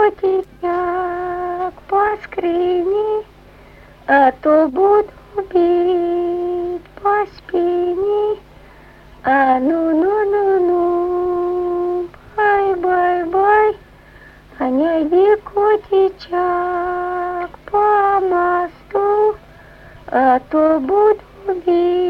котичок по скрине, а то буду бить по спине. А ну, бай, а не иди, котичок, по мосту, а то буду бить.